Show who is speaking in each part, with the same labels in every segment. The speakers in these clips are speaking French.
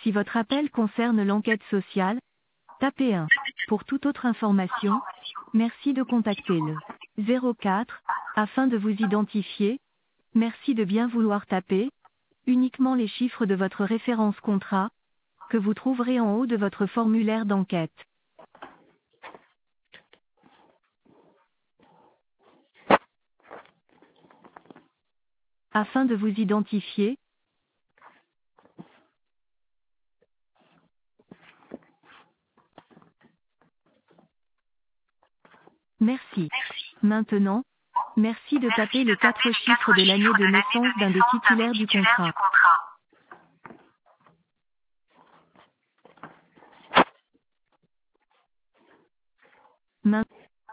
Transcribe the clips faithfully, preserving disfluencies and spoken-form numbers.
Speaker 1: Si votre appel concerne l'enquête sociale, tapez un. Pour toute autre information, merci de contacter le zéro quatre afin de vous identifier. Merci de bien vouloir taper uniquement les chiffres de votre référence contrat que vous trouverez en haut de votre formulaire d'enquête. Afin de vous identifier, merci. Maintenant, merci de taper les quatre chiffres de l'année de naissance d'un des titulaires du contrat. Main-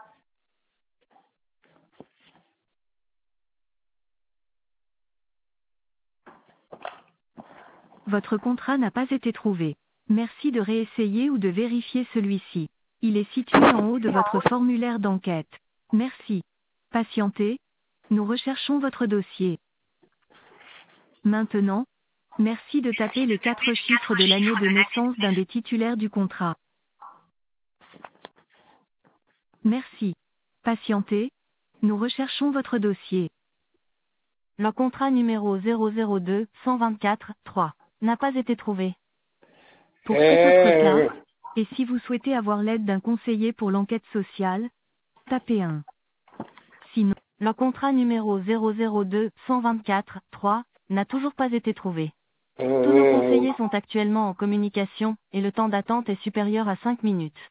Speaker 1: Votre contrat n'a pas été trouvé. Merci de réessayer ou de vérifier celui-ci. Il est situé en haut de votre formulaire d'enquête. Merci. Patientez. Nous recherchons votre dossier. Maintenant, merci de taper les quatre chiffres de l'année de naissance d'un des titulaires du contrat. Merci. Patientez. Nous recherchons votre dossier. Le contrat numéro zéro zéro deux cent vingt-quatre trois n'a pas été trouvé. Pour tout autre
Speaker 2: Euh,
Speaker 1: cas, et si vous souhaitez avoir l'aide d'un conseiller pour l'enquête sociale, tapez un. Sinon, le contrat numéro zéro zéro deux cent vingt-quatre trois n'a toujours pas été trouvé. Tous nos
Speaker 2: euh,
Speaker 1: conseillers sont actuellement en communication, et le temps d'attente est supérieur à cinq minutes.